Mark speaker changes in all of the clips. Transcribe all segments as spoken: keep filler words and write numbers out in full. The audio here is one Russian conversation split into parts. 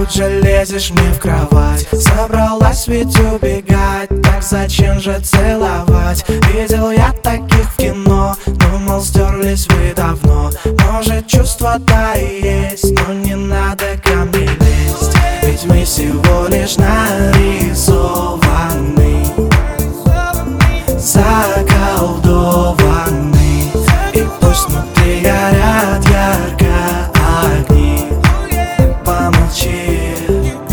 Speaker 1: тут же лезешь мне в кровать. Собралась ведь убегать, так зачем же целовать? Видел я таких в кино, думал, стерлись вы давно. Может, чувства-то и есть, но не надо ко мне лезть. Ведь мы всего лишь нарисованы, заколдованы. И пусть внутри горят ярко огни, помолчи.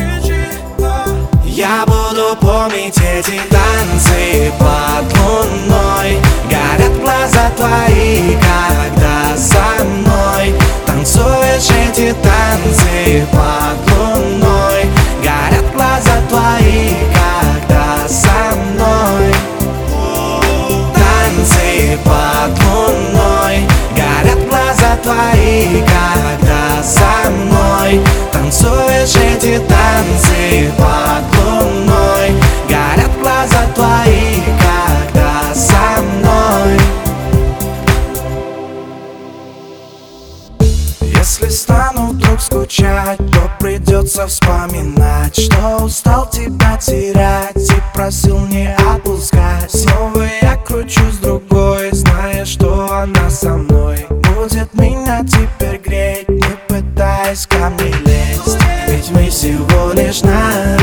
Speaker 1: Я буду помнить эти танцы под луной. Горят глаза твои, когда со мной танцуешь эти танцы под луной. Горят глаза твои, когда со мной танцы под луной. Горят глаза твои, когда со мной танцуешь эти танцы под луной. Горят глаза твои, когда со мной. Если стану вдруг скучать, то придется вспоминать, что устал тебя терять и просил не отпускать. Снова я кручусь другой, зная, что она со мной. Будет меня теперь греть, не пытаясь ко мне лезть. Ведь мы всего лишь на